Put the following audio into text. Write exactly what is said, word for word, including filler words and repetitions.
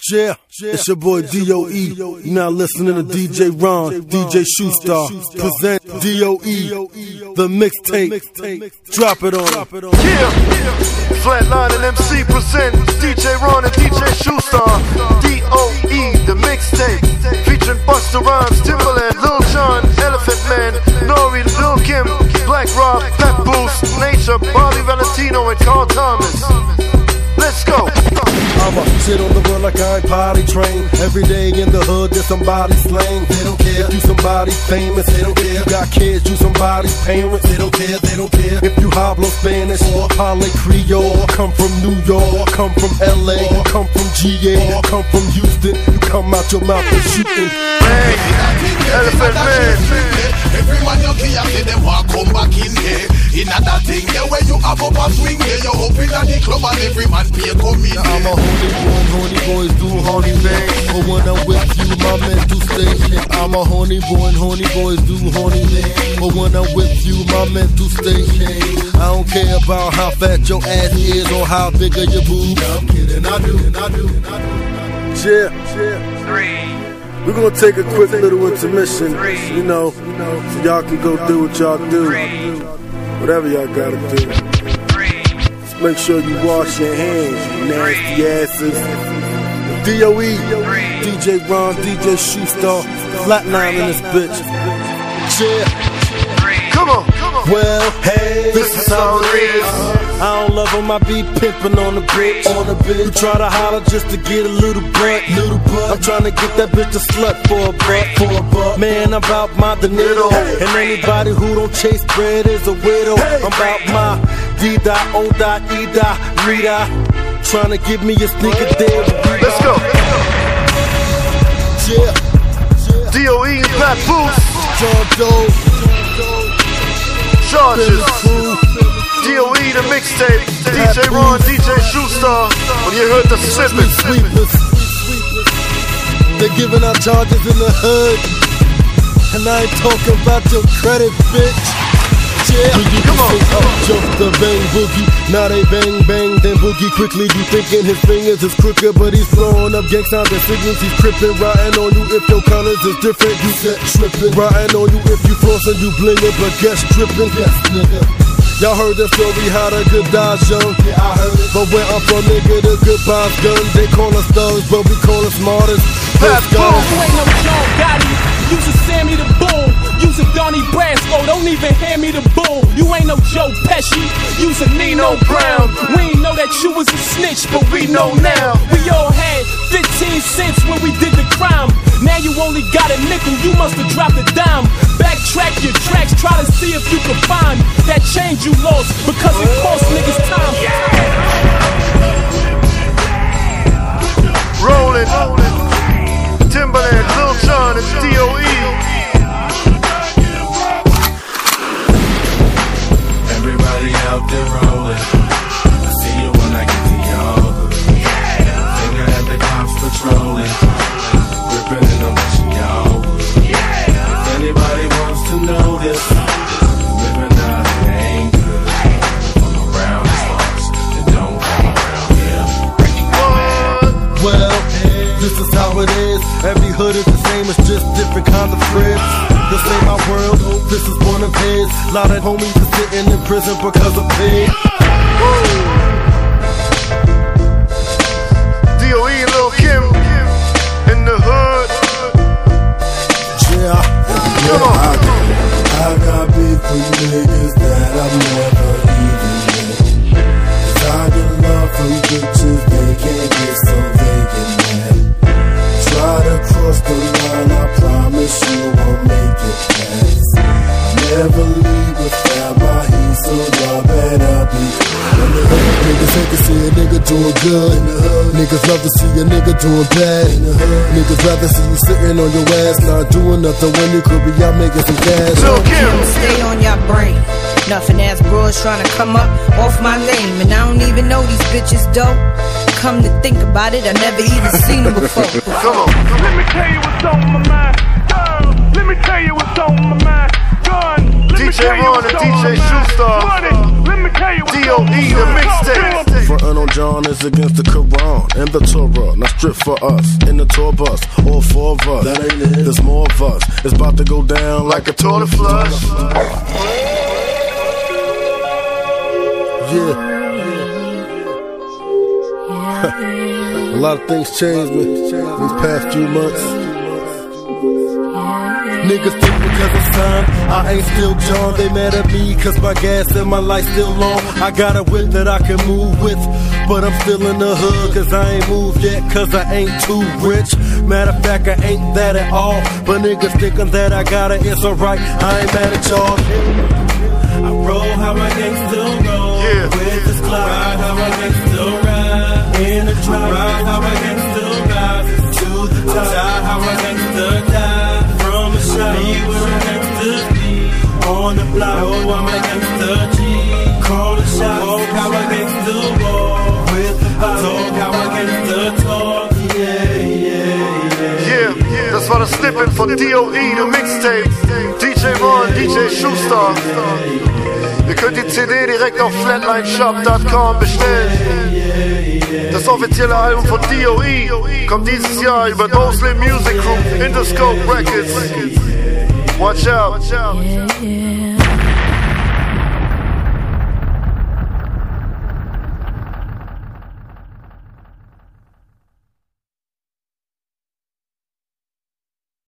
Yeah, it's your boy D O E. You're now listening to D J Ron, D J Shoestar. Present D O E, the mixtape. Drop it on. Yeah, Flatline and M C present D J Ron and D J Shoestar. D O E, the mixtape. Featuring Busta Rhymes, Timbaland, Lil Jon, Elephant Man, Nori, Lil Kim, Black Rob, Pep Boost, Nature, Bobby Valentino, and Carl Thomas. Let's go. I'ma sit on the road like I ain't potty trained. Every day in the hood, there's somebody slain. They don't care if you somebody famous. They don't care if you got kids, you somebody's parents. They don't care, they don't care if you hablo Spanish or Holly Creole. Come from New York, come from L A, come from G A, come from Houston. You come out your mouth and shooting. Hey, Elephant Man. Everyone you see after them walk come back in here. In that thing there where you have up a swing here. You open at the club and every man pay come in here. I'm a horny boy, horny boys do horny things. But when I'm with you, my mental state. I'm a horny boy, horny boys do horny things. But when I'm with you, my mental state. I don't care about how fat your ass is or how big are your boobs. I'm kidding, I do, I do, I do. Yeah, yeah. Three. We're gonna take a quick little intermission, you know, so y'all can go do what y'all do. Whatever y'all gotta do. Just make sure you wash your hands, you nasty asses. D O E, D J Ron, D J Shoestar, Flatline in this bitch. Yeah. Come on, come on. Well, hey, this is how it is. I don't love him, I be pimping on the bitch. On the bitch. You try to holler just to get a little butt. Little butt. I'm trying to get that bitch a slut for a buck. For a buck. Man, I'm about my dinero. Hey, and anybody who don't chase bread is a widow. Hey, I'm about my D-da, O-da, E-da, Rita. Trying to give me a sneaker deal. Let's go. Yeah. D O E and Pat Boost. John Doe. Charges. D O E, the mixtape. D J Ron, D J Shoestar. When you heard the sipping. Sweepers. They're giving out charges in the hood. And I ain't talking about your credit, bitch. Yeah, you come on. Up, jump the bang boogie. Now they bang bang, then boogie quickly. You thinking his fingers is crooked, but he's throwing up gang signs and signals. He's tripping, riding on you if your colors is different. You set tripping, riding on you if you flossing, you blinging, but guess tripping. Yes, nigga. Y'all heard the story how the good dies young. Yeah, I heard it. But where I'm from, nigga, the good buys guns. They call us thugs, but we call us martyrs. Let's go. You ain't no John Gotti. Use a Sammy the Bull. Use a Donnie Brasco. Don't even hand me the bull. You ain't no Joe Pesci. Use a Nino Brown. We ain't know that you was a snitch, but we know now. We all had fifteen cents when we did the crime. Now you only got a nickel. You must have dropped a dime. Backtrack your tracks. Try to see if you can find that change you lost because it cost niggas time. Rolling. Timbaland, Lil Jon, and D O E. Everybody out there rolling. I see you when I get to y'all. Finger at the cops patrolling. Gripping in the mission, y'all. If anybody wants to know this, living out it ain't good. Come around the stars and don't come around here. Well, this is how it is. Every hood is the same, it's just different kind of cribs. This ain't my world, this is one of his. Lot of homies are sitting in prison because of pig. D O E and Lil Kim in the hood. Yeah, Come on. I, I got beef with niggas that I've never even met. Cause I get love from bitches, they can't get so they get mad. Try to cross the line, I promise you won't make it past. Never leave without my heat, so y'all better be. Niggas hate to see a nigga doing good. Niggas love to see a nigga doing bad. Niggas rather see you sitting on your ass, not doing nothing when you could be out making some cash. Lil Kim. Stay on your brain. Nothing ass bros trying to come up off my name, and I don't even know these bitches dope. Come to think about it, I never even seen them before. Come on. Let me tell you what's on my mind. Uh, let me tell you what's on my mind. Gun. Let D J me tell you Ron what's and on D J my mind. Shoestar. Money. Let me tell you what's D O E, on my the mind. mixtape. Frontin' on John is against the Quran and the Torah. Now strip for us in the tour bus, all four of us. That ain't it. There's more of us. It's about to go down like, like a toilet flush. Yeah. A lot of things changed me these past few months. Niggas think because I'm signed, I ain't still John. They mad at me cause my gas and my light still long. I got a whip that I can move with, but I'm still in the hood cause I ain't moved yet, cause I ain't too rich. Matter of fact, I ain't that at all, but niggas thinking that I got it, it's alright, I ain't mad at y'all. I roll how I gangsta roll, yeah. With this cloud, ride how I gangsta ride. In the drop, ride how I gangsta rise to the top, die how I gangsta die. From a shot, be where I'm gangsta be. On the block, oh I'm a gangsta G. Call the shot, walk how I gangsta walk. With the pop, talk how I gangsta talk. Yeah, yeah, yeah. Yeah, yeah. Das war das Snippet von D O E, der Mixtape. D J Ron, D J Shoestar. Ihr könnt die C D direkt auf flatline shop dot com bestellen. Das offizielle Album von D O E kommt dieses Jahr über Mosley Music Group, Interscope Records. Watch out. Yeah, yeah.